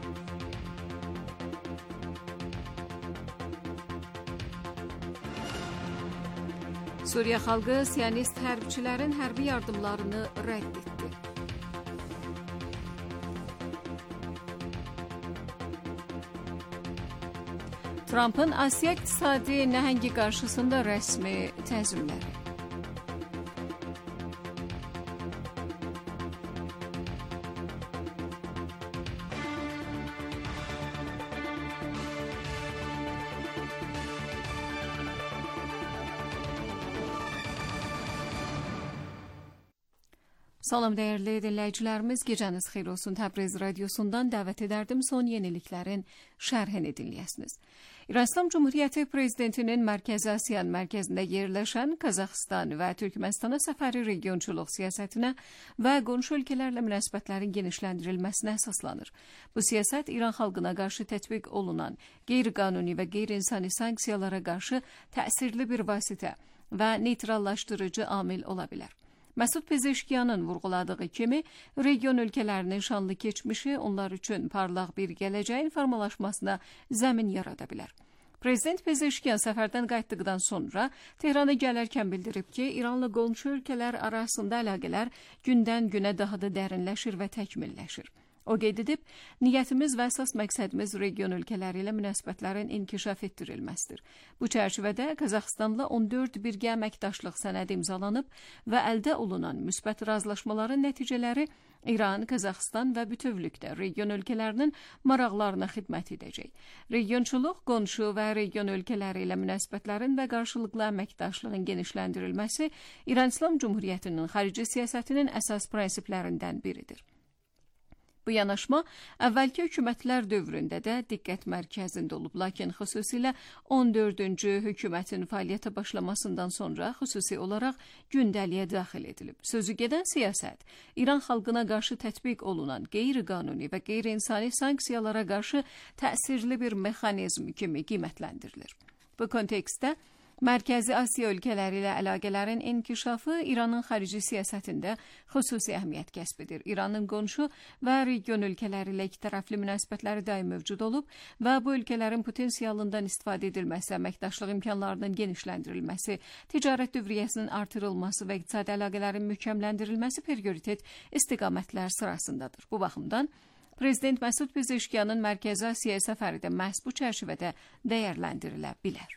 Suriya xalqı Siyonist hərbçilərin hərbi yardımlarını rədd etdi. Trump'ın Asiya iqtisadi nəhəngi qarşısında rəsmi təzimləri. Salam dəyərli dinləyicilərimiz, gecəniz xeyir olsun. Təbriz Radyosundan dəvət edərdim son yeniliklərin şərhini dinləyəsiniz. İran İslam Cumhuriyeti Prezidentinin Mərkəzi Asiyanın mərkəzində yerləşən Qazaxıstan və Türkmənistana səfəri regionçuluq siyasətinə və qonşu ölkələrlə münasibətlərin genişləndirilməsinə əsaslanır. Bu siyasət İran xalqına qarşı tətbiq olunan qeyri-qanuni və qeyri-insani sanksiyalara qarşı təsirli bir vasitə və neytrallaşdırıcı amil ola bilər. Məsud Pezeşkiyanın vurğuladığı kimi, region ölkələrinin şanlı keçmişi onlar üçün parlaq bir gələcəyin formalaşmasına zəmin yarada bilər. Prezident Pezeşkiyan səfərdən qayıtdıqdan sonra Tehrana gələrkən bildirib ki, İranla qonşu ölkələr arasında əlaqələr gündən günə daha da dərinləşir və təkmilləşir. O qeyd edib, niyyətimiz və əsas məqsədimiz region ölkələri ilə münasibətlərin inkişaf etdirilməsidir. Bu çərçivədə Qazaxıstanla on dörd birgə əməkdaşlıq sənədi imzalanıb və əldə olunan müsbət razılaşmaların nəticələri İran, Qazaxıstan və bütövlükdə region ölkələrinin maraqlarına xidmət edəcək. Regionçuluq, qonşu və region ölkələri ilə münasibətlərin və qarşılıqlı əməkdaşlığın genişləndirilməsi İran İslam Cumhuriyetinin xarici siyasətinin əsas prinsiplərindən biridir. Bu yanaşma əvvəlki hökumətlər dövründə də diqqət mərkəzində olub, lakin xüsusilə on dördüncü hökumətin fəaliyyətə başlamasından sonra xüsusi olaraq gündəliyə daxil edilib. Sözü gedən siyasət İran xalqına qarşı tətbiq olunan qeyri-qanuni və qeyri-insani sanksiyalara qarşı təsirli bir mexanizm kimi qiymətləndirilir. Bu kontekstdə Mərkəzi Asiya ölkələri ilə əlaqələrin inkişafı İranın xarici siyasətində xüsusi əhəmiyyət kəsb edir. İranın qonşu və region ölkələri ilə ikitərəfli münasibətləri daim mövcud olub və bu ölkələrin potensialından istifadə edilməsi, əməkdaşlıq imkanlarının genişləndirilməsi, ticarət dövriyyəsinin artırılması və iqtisadi əlaqələrin möhkəmləndirilməsi prioritet istiqamətlər sırasındadır. Bu baxımdan Prezident Məsud Pezeşkiyanın Mərkəzi Asiya səfəri də məhz bu çərçivədə dəyərləndirilə bilər.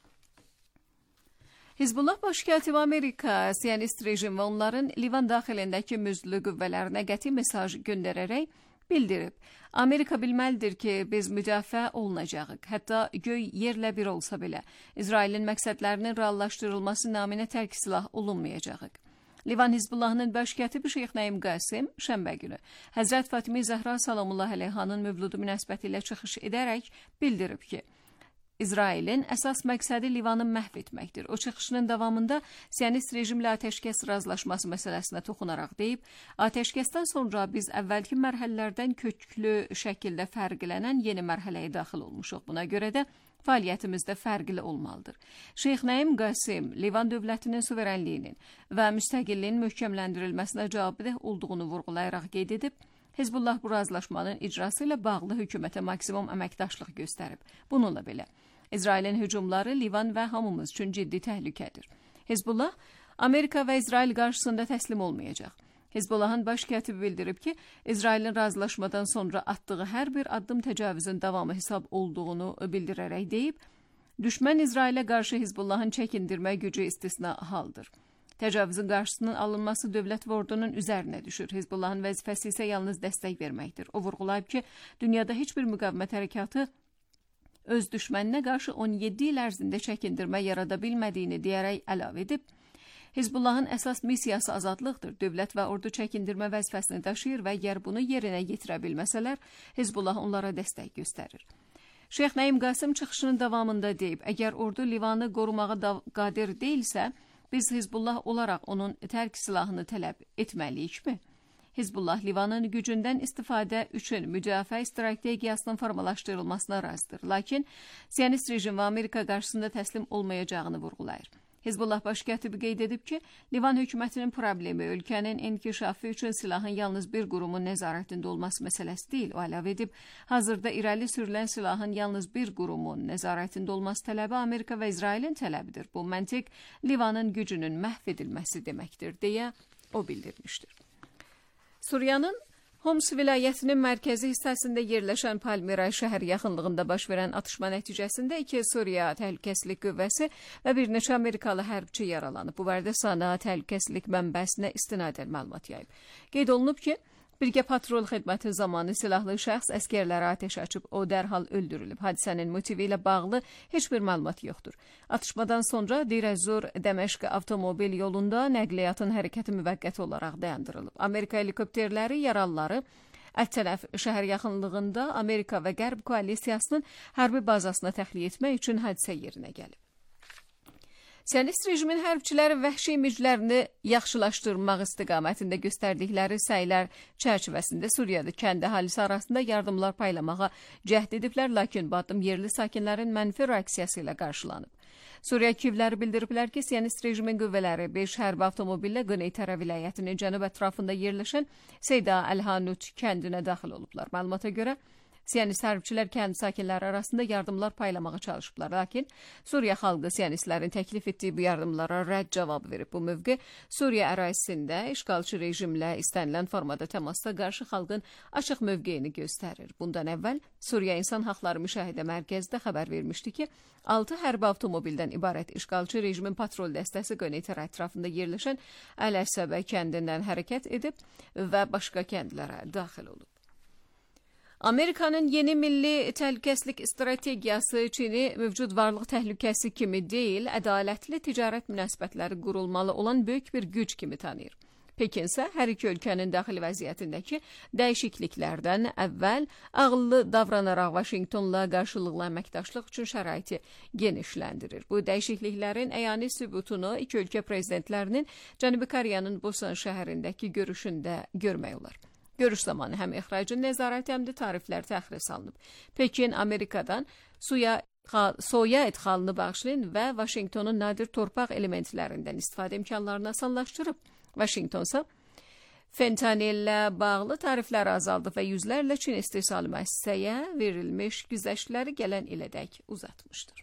Hizbullah baş katibi Amerika, Siyonist rejim və onların Livan daxilindəki müzlü qüvvələrinə qəti mesaj göndərərək bildirib. Amerika bilməlidir ki, biz müdafiə olunacağıq. Hətta göy yerlə bir olsa belə, İsrailin məqsədlərinin reallaşdırılması naminə tərk silah olunmayacağıq. Livan Hizbullahının baş katibi Şeyx Naim Qasim şənbə günü Həzrət Fatimi Zəhra Salamullah əleyhanın mövludu münasibəti ilə çıxış edərək bildirib ki, İsrailin əsas məqsədi Livanı məhv etməkdir. O çıxışının davamında Siyonist rejimlə atəşkəs razılaşması məsələsinə toxunaraq deyib, atəşkəsdən sonra biz əvvəlki mərhələlərdən köklü şəkildə fərqlənən yeni mərhələyə daxil olmuşuq. Buna görə də fəaliyyətimizdə fərqli olmalıdır. Şeyx Naim Qasim, Livan dövlətinin suverenliyinin və müstəqilliyinin möhkəmləndirilməsinə cavabdeh olduğunu vurğulayaraq qeyd edib, Hizbullah bu razılaşmanın icrası ilə bağlı hökumətə maksimum əməkdaşlıq göstərib. Bununla belə, İsrailin hücumları Livan və hamımız üçün ciddi təhlükədir. Hizbullah, Amerika və İsrail qarşısında təslim olmayacaq. Hizbullahın baş katibi bildirib ki, İsrailin razılaşmadan sonra atdığı hər bir addım təcavüzün davamı hesab olduğunu bildirərək deyib, düşmən İsrailə qarşı Hizbullahın çəkindirmə gücü istisna haldır. Təcavüzün qarşısının alınması dövlət və ordunun üzərinə düşür. Hizbullahın vəzifəsi isə yalnız dəstək verməkdir. O vurğulayıb ki, dünyada heç bir müqavimət hərəkatı öz düşməninə qarşı on yeddi il ərzində çəkindirmə yarada bilmədiyini deyərək əlavə edib, Hizbullahın əsas missiyası azadlıqdır. Dövlət və ordu çəkindirmə vəzifəsini daşıyır və əgər bunu yerinə yetirə bilməsələr, Hizbullah onlara dəstək göstərir. Şeyx Nəim Qasım çıxışının davamında deyib, əgər ordu Livanı qorumağa qadir deyilsə, biz Hizbullah olaraq onun tərk silahını tələb etməliyikmi? Hizbullah Livanın gücündən istifadə üçün müdafiə strategiyasının formalaşdırılmasına razıdır. Lakin Siyonist rejim və Amerika qarşısında təslim olmayacağını vurğulayır. Hizbullah baş katibi qeyd edib ki, Livan hökumətinin problemi ölkənin inkişafı üçün silahın yalnız bir qurumun nəzarətində olması məsələsi deyil. O əlavə edib, hazırda irəli sürülən silahın yalnız bir qurumun nəzarətində olması tələbi Amerika və İsrailin tələbidir. Bu məntiq Livanın gücünün məhv edilməsi deməkdir, deyə o bildirmişdir. Suriyanın Homs vilayətinin mərkəzi hissəsində yerləşən Palmira şəhər yaxınlığında baş verən atışma nəticəsində iki Suriya təhlükəsizlik qüvvəsi və bir neçə Amerikalı hərbçi yaralanıb. Bu barədə SANA təhlükəsizlik mənbəsinə istinadən məlumat yayıb. Qeyd olunub ki, birgə patrol xidməti zamanı silahlı şəxs əskərlərə atəş açıb, o dərhal öldürülüb. Hadisənin motivi ilə bağlı heç bir məlumat yoxdur. Atışmadan sonra Dirəzur Dəməşq avtomobil yolunda nəqliyyatın hərəkəti müvəqqəti olaraq dayandırılıb. Amerika helikopterləri yaralıları Ət-Tələf şəhər yaxınlığında Amerika və Qərb koalisiyasının hərbi bazasına təxliyə etmək üçün hadisə yerinə gəlib. Siyonist rejimin hərbçiləri vəhşi imiclərini yaxşılaşdırmaq istiqamətində göstərdikləri səylər çərçivəsində Suriyada kənd əhalisi arasında yardımlar paylamağa cəhd ediblər, lakin bu addım yerli sakinlərin mənfi reaksiyası ilə qarşılanıb. Suriya kivləri bildiriblər ki, Siyonist rejimin qüvvələri beş hərbi avtomobillə Qneytara vilayətinin cənub ətrafında yerləşən Seyda Əl-Hanut kəndinə daxil olublar. Məlumata görə, Siyonist hərbçilər kənd sakinləri arasında yardımlar paylamağa çalışıblar. Lakin Suriya xalqı Siyonistlərin təklif etdiyi bu yardımlara rədd cavab verib. Bu mövqe Suriya ərazisində işğalçı rejimlə istənilən formada təmasda qarşı xalqın açıq mövqeyini göstərir. Bundan əvvəl Suriya İnsan Haqları Müşahidə Mərkəzdə xəbər vermişdi ki, altı hərbi avtomobildən ibarət işğalçı rejimin patrol dəstəsi Qneytara ətrafında yerləşən Əl-Əsəbə kəndindən hərəkət edib və başqa kəndlərə daxil olub. Amerikanın yeni milli təhlükəsizlik strategiyası Çini mövcud varlıq təhlükəsi kimi deyil, ədalətli ticarət münasibətləri qurulmalı olan böyük bir güc kimi tanıyır. Pekin isə hər iki ölkənin daxili vəziyyətindəki dəyişikliklərdən əvvəl ağıllı davranaraq Vaşinqtonla qarşılıqlı əməkdaşlıq üçün şəraiti genişləndirir. Bu dəyişikliklərin əyani sübutunu iki ölkə prezidentlərinin Cənubi Koreyanın Busan şəhərindəki görüşündə görmək olar. Görüş zamanı həm ixracın nəzarəti, həm də tariflər təxirə salınıb. Pekin Amerikadan suya, soya idxalını bağışlayın və Vaşinqtonun nadir torpaq elementlərindən istifadə imkanlarını asanlaşdırıb. Vaşinqton isə fentanillə bağlı tarifləri azaldıb və yüzlərlə Çin istehsalı müəssisəyə verilmiş güzəştləri gələn ilədək uzatmışdır.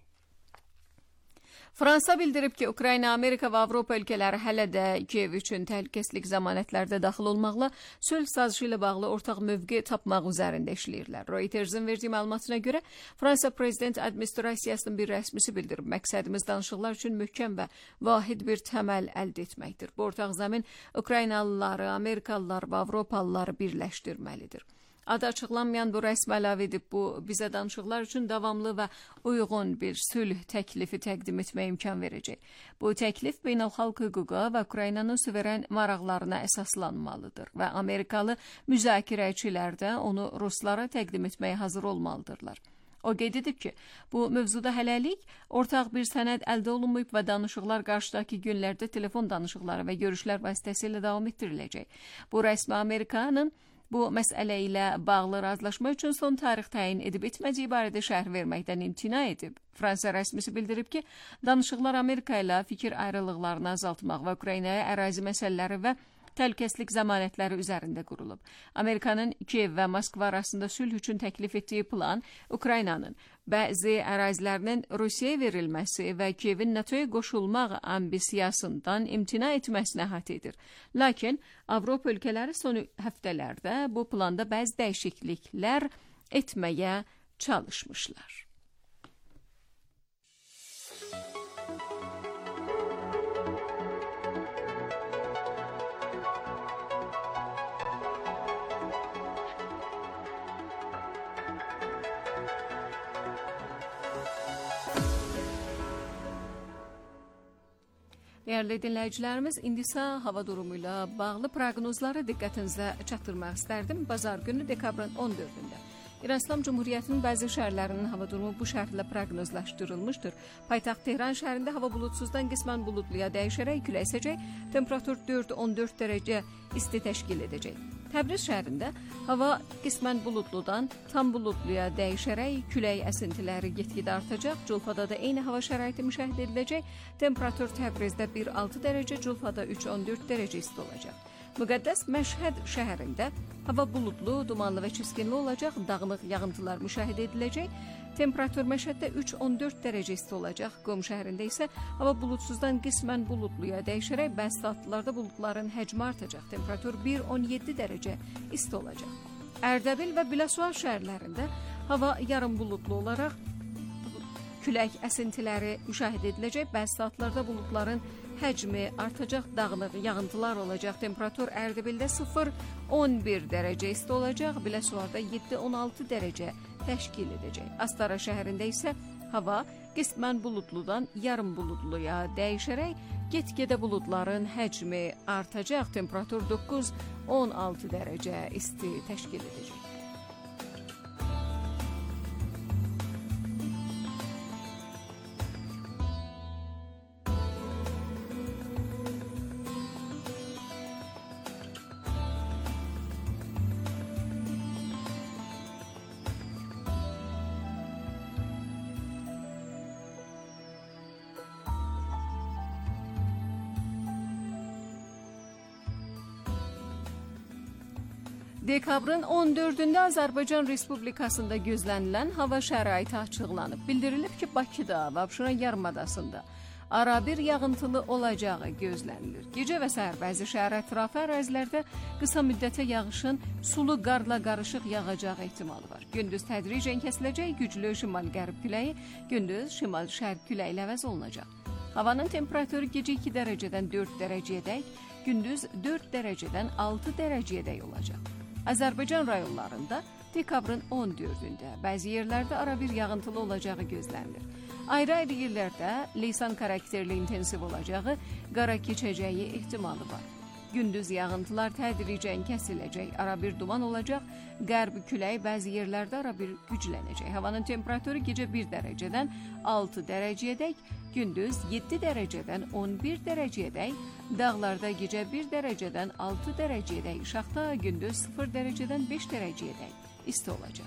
Fransa bildirib ki, Ukrayna, Amerika və Avropa ölkələri hələ də Kiyev üçün təhlükəsizlik zəmanətlərdə daxil olmaqla sülh sazişi ilə bağlı ortaq mövqe tapmaq üzərində işləyirlər. Reuters'ın verdiyi məlumatına görə Fransa prezident administrasiyasının bir rəsmisi bildirib, məqsədimiz danışıqlar üçün möhkəm və vahid bir təməl əldə etməkdir. Bu ortaq zəmin Ukraynalıları, Amerikalılar və Avropalıları birləşdirməlidir. Adı açıqlanmayan bu rəsm əlavə edib, bu bizə danışıqlar üçün davamlı və uyğun bir sülh təklifi təqdim etməyə imkan verəcək. Bu təklif beynəlxalq hüquqa və Ukraynanın suveren maraqlarına əsaslanmalıdır və Amerikalı müzakirəçilər də onu ruslara təqdim etməyə hazır olmalıdırlar. O qeyd edib ki, bu mövzuda hələlik ortaq bir sənəd əldə olunmayıb və danışıqlar qarşıdakı günlərdə telefon danışıqları və görüşlər vasitəsilə davam etdiriləcək. Bu rəsmi Amerikanın bu məsələ ilə bağlı razılaşma üçün son tarix təyin edib etmədiyi barədə şərh verməkdən imtina edib. Fransa rəsmisi bildirib ki, danışıqlar Amerika ilə fikir ayrılıqlarını azaltmaq və Ukraynaya ərazi məsələləri və təhlükəsizlik zəmanətləri üzərində qurulub. Amerikanın Kiyev və Moskva arasında sülh üçün təklif etdiyi plan Ukraynanın bəzi ərazilərinin Rusiyaya verilməsi və Kiyevin NATOya qoşulmaq ambisiyasından imtina etməsinə əhatə edir. Lakin Avropa ölkələri son həftələrdə bu planda bəzi dəyişikliklər etməyə çalışmışlar. Dəyərli dinləyicilərimiz, indi isə hava durumu ilə bağlı proqnozları diqqətinizə çatdırmaq istərdim. Bazar günü dekabrın on dördündə İran İslam Cumhuriyyətinin bəzi şəhərlərinin hava durumu bu şərtlə proqnozlaşdırılmışdır. Paytaxt Tehran şəhərində hava bulutsuzdan qismən bulutluya dəyişərək külək əsəcək, temperatur dörd on dörd dərəcə isti təşkil edəcək. Təbriz şəhərində hava qismən bulutludan tam bulutluya dəyişərək külək əsintiləri get-gedə artacaq. Culfada da eyni hava şəraiti müşahidə ediləcək. Temperatur Təbrizdə bir altı dərəcə, Culfada üç on dörd dərəcə isti olacaq. Müqəddəs Məşhəd şəhərində hava bulutlu, dumanlı və çiskinli olacaq. Dağınıq yağıntılar müşahidə ediləcək. Temperatur Məşhəddə üç on dörd dərəcə isti olacaq. Qom şəhərində isə hava bulutsuzdan qismən bulutluya dəyişərək bəzi saatlarda buludların həcmi artacaq. Temperatur bir on yeddi dərəcə isti olacaq. Ərdəbil və Biləsuvar şəhərlərində hava yarım bulutlu olaraq külək əsintiləri müşahidə ediləcək. Bəzi saatlarda buludların həcmi artacaq, dağınıq yağıntılar olacaq. Temperatur Ərdəbildə sıfır on bir dərəcə isti olacaq. Biləsuvarda yeddi on altı dərəcə təşkil edəcək. Astara şəhərində isə hava qismən buludludan yarım buludluya dəyişərək get-gedə buludların həcmi artacaq. Temperatur doqquz on altı dərəcə isti təşkil edəcək. Dekabrın on dördündə Azərbaycan Respublikasında gözlənilən hava şəraiti açıqlanıb. Bildirilib ki, Bakıda və Abşeron yarımadasında arabir yağıntılı olacağı gözlənilir. Gecə və səhər bəzi şəhər ətrafı ərazilərdə qısa müddətə yağışın sulu qarla qarışıq yağacağı ehtimalı var. Gündüz tədricən kəsiləcək, güclü şimal-qərb küləyi, gündüz şimal-şərq küləyi ilə əvəz olunacaq. Havanın temperaturu gecə iki dərəcədən dörd dərəcəyədək, gündüz dörd dərəcədən altı dərəcəyədək olacaq. Azərbaycan rayonlarında dekabrın on dördündə bəzi yerlərdə arabir yağıntılı olacağı gözlənilir. Ayrı-ayrı yerlərdə leysan xarakterli intensiv olacağı, qara keçəcəyi ehtimalı var. Gündüz yağıntılar tədricən kəsiləcək, arabir duman olacaq, qərb küləyi bəzi yerlərdə arabir güclənəcək. Havanın temperaturu gecə bir dərəcədən altı dərəcəyədək, gündüz yeddi dərəcədən on bir dərəcəyədək, dağlarda gecə bir dərəcədən altı dərəcəyədək, şaxta gündüz sıfır dərəcədən beş dərəcəyədək isti olacaq.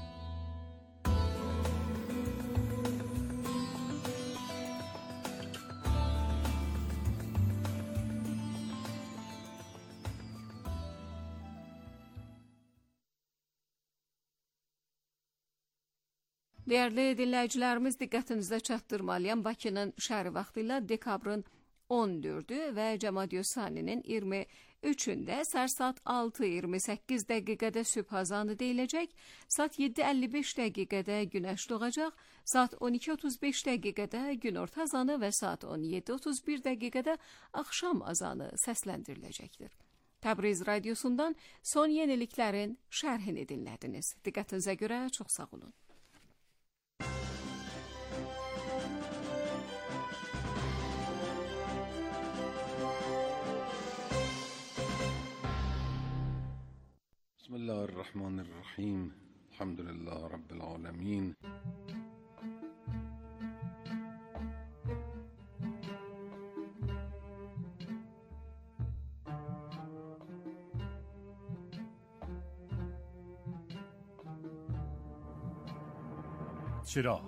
Dəyərli dinləyicilərimiz, diqqətinizdə çatdırmalıyam Bakının şəhəri vaxtı ilə dekabrın on dördü və Cəmadiyosani'nin iyirmi üçündə səhər saat altı iyirmi səkkiz dəqiqədə sübh azanı deyiləcək, saat yeddi əlli beş dəqiqədə günəş doğacaq, saat on iki otuz beş dəqiqədə günorta azanı və saat on yeddi otuz bir dəqiqədə axşam azanı səsləndiriləcəkdir. Təbriz radiosundan son yeniliklərin şərhini dinlədiniz. Diqqətinizə görə çox sağ olun. Bismillahirrahmanirrahim. Elhamdülillah Rabbil alemin. چراغ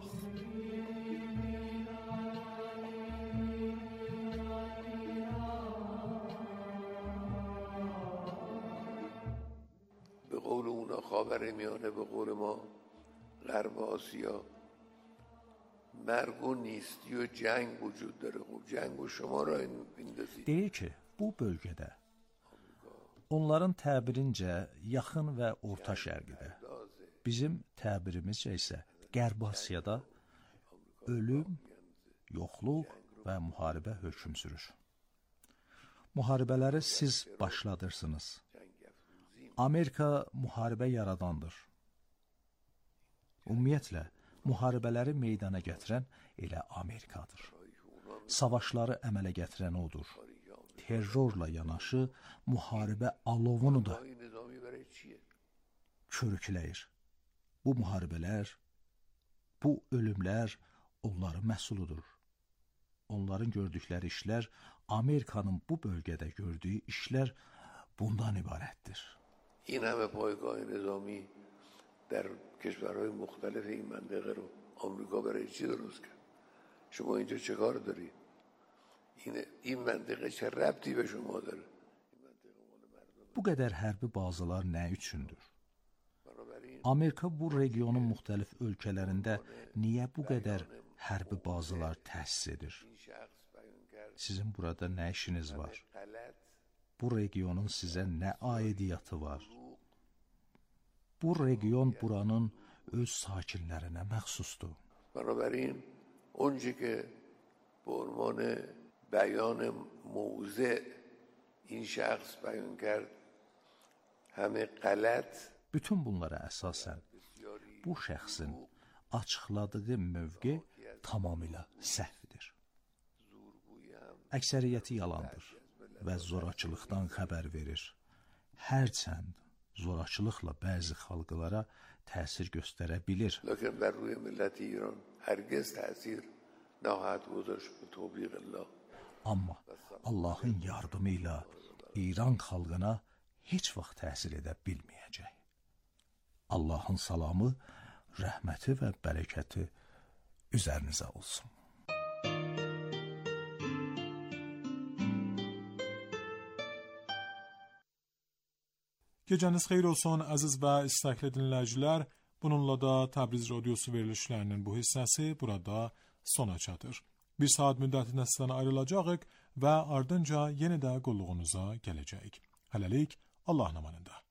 به قول اونا خاورمیانه، به قول ما غرب آسیا، مرگ و نیستی و جنگ وجود داره. خب جنگ و شما را میندازید. Deyir ki, bu bölgədə onların təbirincə yaxın və orta şərqdə, bizim təbirimizcə isə Qərb Asiyada ölüm, yoxluq və müharibə hökm sürür. Müharibələri siz başladırsınız. Amerika müharibə yaradandır. Ümumiyyətlə, müharibələri meydana gətirən elə Amerikadır. savaşları əmələ gətirən odur. Terrorla yanaşı müharibə alovunu da körükləyir. Bu müharibələr, bu ölümlər onların məhsuludur. Onların gördükləri işlər, Amerikanın bu bölgədə gördüyü işlər bundan ibarətdir. این همه پایگاه نظامی در کشورهای مختلف این منطقه رو آمریکا برای چی درست کرد؟ شما اینجا چه کار دارید؟ این این منطقه چه ربطی به شما داره؟ Bu qədər hərbi bazalar nə üçündür? Amerika bu regionun müxtəlif ölkələrində niyə bu qədər hərbi bazalar təsis edir? Sizin burada nə işiniz var? Bu regionun sizə nə aidiyyatı var? Bu region buranın öz sakinlərinə məxsusdur. بنابراین اونچه که به عنوان بیان موضع این شخص بیان کرد همه غلط. Bütün bunlara əsasən bu şəxsin açıqladığı mövqe tamamilə səhvdir. Əksəriyyəti yalandır və zorakılıqdan xəbər verir. Hərçənd zorakılıqla bəzi xalqlara təsir göstərə bilir. لکن بر روی ملت ایران هرگز تأثیر نخواهد گذاشت به توفیق الله. Amma Allahın yardımı ilə İran xalqına heç vaxt təsir edə bilməyəcək. Allahın salamı, rəhməti və bərəkəti üzərinizə olsun. Gecəniz xeyir olsun əziz və istəkli dinləyicilər. Bununla da Təbriz Radyosu verilişlərinin bu hissəsi burada sona çatır. Bir saat müddətində sizdən ayrılacağıq və ardınca yenə də qulluğunuza gələcəyik. Hələlik Allah amanında.